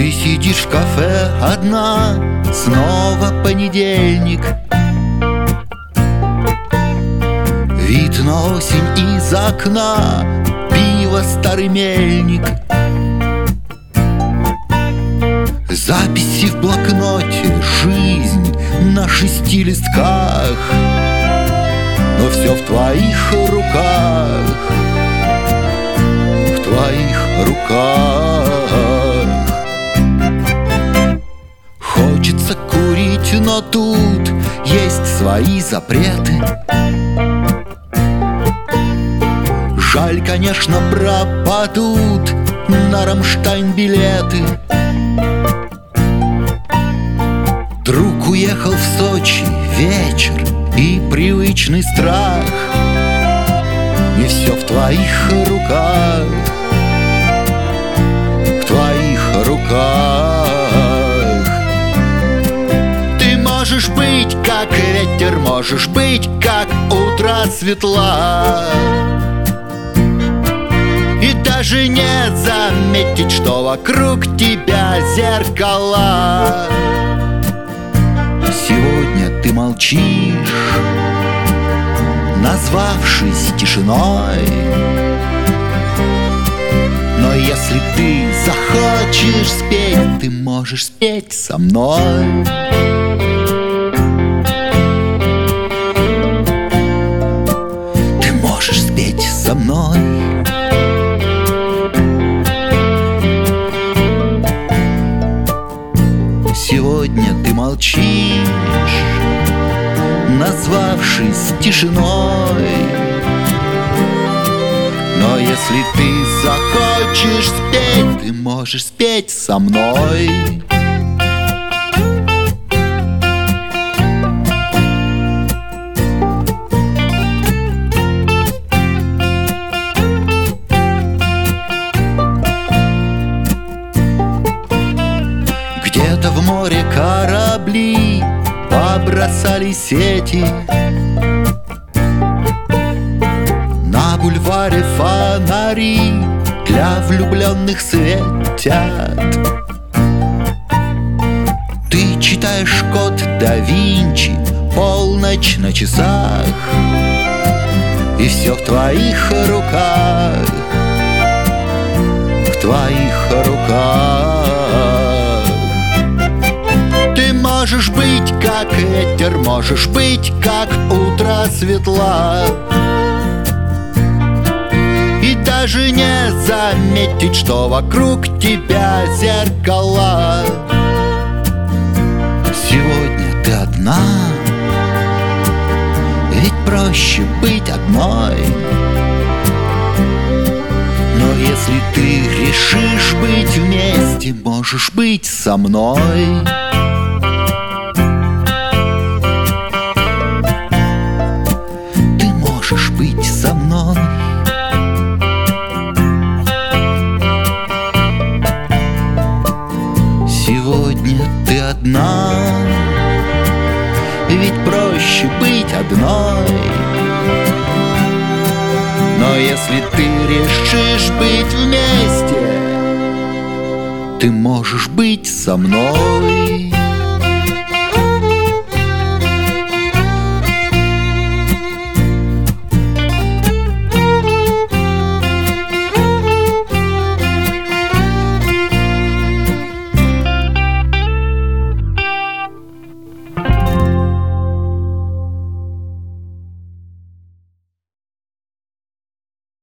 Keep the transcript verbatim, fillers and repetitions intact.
Ты сидишь в кафе одна, снова понедельник. Вид на осень из окна, пиво старый мельник. Записи в блокноте, жизнь на шести листках, но все в твоих руках, в твоих руках. Хочется курить, но тут есть свои запреты. Жаль, конечно, пропадут на Рамштайн билеты. Друг уехал в Сочи, вечер и привычный страх. Не все в твоих руках, в твоих руках. Ты можешь быть как ветер, можешь быть как утро светла, и даже не заметить, что вокруг тебя зеркала. Сегодня ты молчишь, назвавшись тишиной, но если ты захочешь спеть, ты можешь спеть со мной. Ты можешь спеть со мной. Сегодня ты молчишь, назвавшись тишиной, но если ты захочешь спеть, ты можешь спеть со мной. Где-то в море корабли побросали сети, на бульваре фонари для влюбленных светят. Ты читаешь код да Винчи, полночь на часах, и все в твоих руках, в твоих руках. Можешь быть как ветер, можешь быть как утро светла, и даже не заметить, что вокруг тебя зеркала. Сегодня ты одна, ведь проще быть одной. Но если ты решишь быть вместе, можешь быть со мной. Можешь быть со мной. Сегодня ты одна, ведь проще быть одной. Но если ты решишь быть вместе, ты можешь быть со мной.